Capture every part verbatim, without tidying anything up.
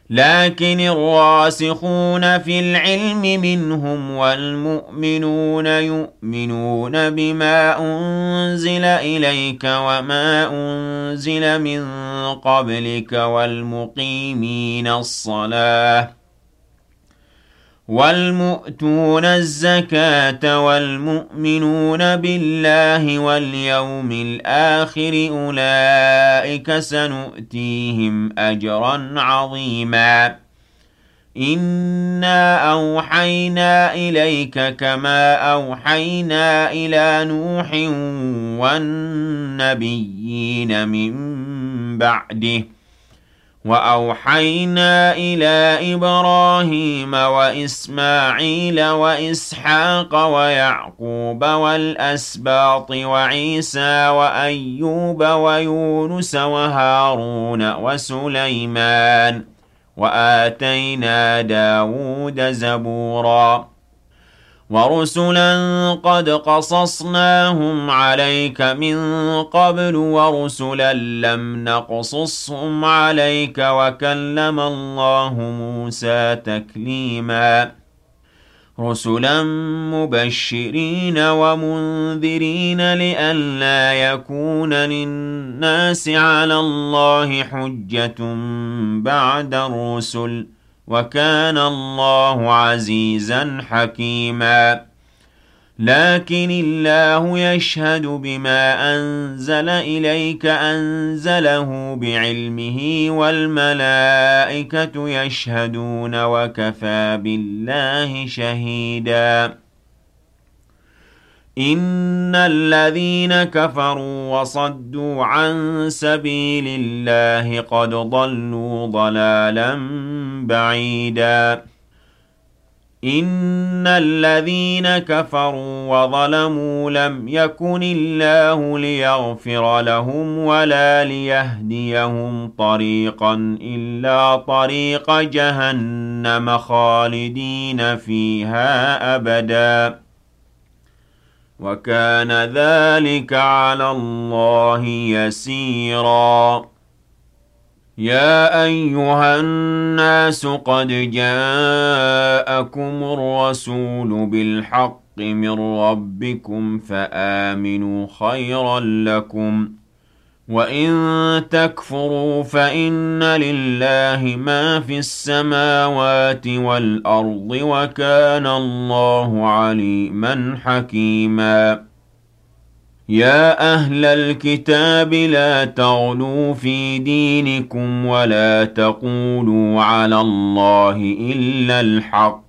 لكن الراسخون في العلم منهم والمؤمنون يؤمنون بما أنزل إليك وما أنزل من قبلك والمقيمين الصلاة والمؤتون الزكاة والمؤمنون بالله واليوم الآخر أولئك سنؤتيهم أجرا عظيما إنا أوحينا إليك كما أوحينا إلى نوح والنبيين من بعده وأوحينا إلى إبراهيم وإسماعيل وإسحاق ويعقوب والأسباط وعيسى وأيوب ويونس وهارون وسليمان وآتينا داود زبورا ورسلا قد قصصناهم عليك من قبل ورسلا لم نقصصهم عليك وكلم الله موسى تكليما رسلا مبشرين ومنذرين لئلا يكون للناس على الله حجة بعد الرسل وكان الله عزيزا حكيما لكن الله يشهد بما أنزل إليك أنزله بعلمه والملائكة يشهدون وكفى بالله شهيدا إن الذين كفروا وصدوا عن سبيل الله قد ضلوا ضلالا بعيدا إن الذين كفروا وظلموا لم يكن الله ليغفر لهم ولا ليهديهم طريقا إلا طريق جهنم خالدين فيها أبدا وكان ذلك على الله يسيرا يا أيها الناس قد جاءكم الرسول بالحق من ربكم فآمنوا خيرا لكم وإن تكفروا فإن لله ما في السماوات والأرض وكان الله عليما حكيما يا أهل الكتاب لا تغلوا في دينكم ولا تقولوا على الله إلا الحق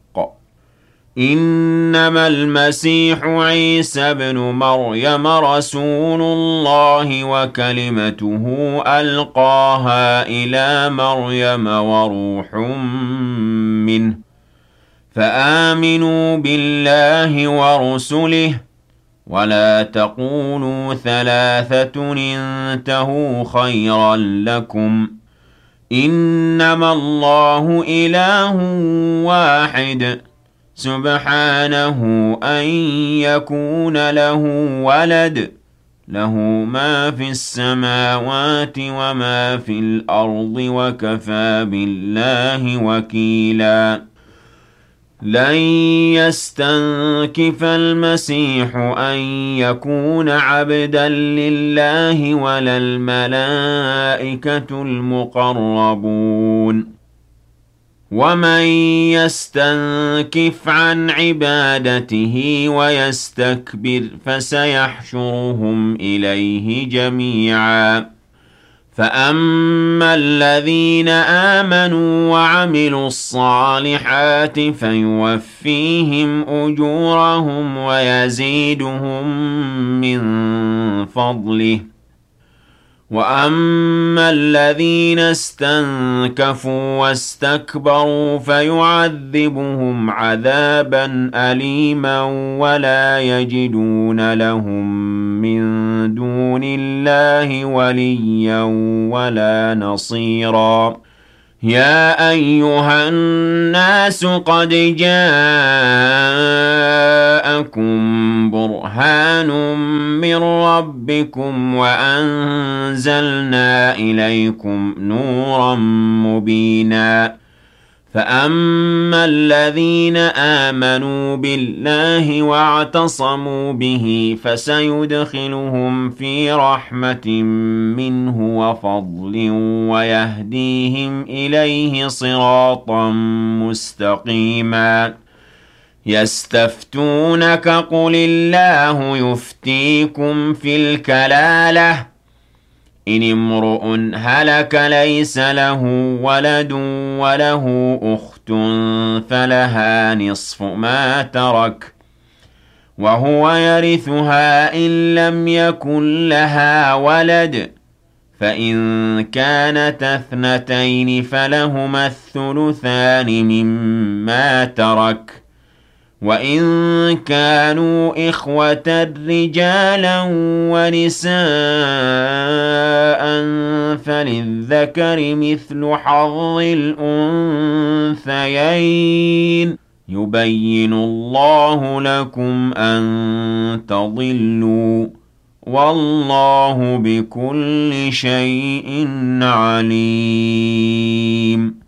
إنما المسيح عيسى بن مريم رسول الله وكلمته ألقاها إلى مريم وروح منه فآمنوا بالله ورسله ولا تقولوا ثلاثة انتهوا خيرا لكم إنما الله إله واحد سبحانه أن يكون له ولد له ما في السماوات وما في الأرض وكفى بالله وكيلا لن يستنكف المسيح أن يكون عبدا لله ولا الملائكة المقربون ومن يستنكف عن عبادته ويستكبر فسيحشرهم إليه جميعا فأما الذين آمنوا وعملوا الصالحات فيوفيهم أجورهم ويزيدهم من فضله وأما الذين استنكفوا واستكبروا فيعذبهم عذابا أليما ولا يجدون لهم من دون الله وليا ولا نصيرا يا أيها الناس قد جاءكم برهان من ربكم وأنزلنا إليكم نورا مبينا فَأَمَّا الَّذِينَ آمَنُوا بِاللَّهِ وَاعْتَصَمُوا بِهِ فَسَيُدْخِلُهُمْ فِي رَحْمَةٍ مِّنْهُ وَفَضْلٍ وَيَهْدِيهِمْ إِلَيْهِ صِرَاطًا مُّسْتَقِيمًا يَسْتَفْتُونَكَ قُلِ اللَّهُ يُفْتِيكُمْ فِي الْكَلَالَةِ إِنِ امْرُؤٌ هَلَكَ لَيْسَ لَهُ وَلَدٌ وَلَهُ أُخْتٌ فَلَهَا نِصْفُ مَا تَرَكَ ۚ وَهُوَ يَرِثُهَا إِن لَّمْ يَكُن لَّهَا وَلَدٌ ۚ فَإِن كَانَتَا اثْنَتَيْنِ فَلَهُمَا الثُّلُثَانِ مِمَّا تَرَكَ ۚ وَإِن كَانُوا إِخْوَةً رِّجَالًا وَنِسَاءً فَلِلذَّكَرِ مِثْلُ حَظِّ الْأُنثَيَيْنِ ۗ يُبَيِّنُ اللَّهُ لَكُمْ أَن تَضِلُّوا ۗ وَاللَّهُ بِكُلِّ شَيْءٍ عَلِيمٌ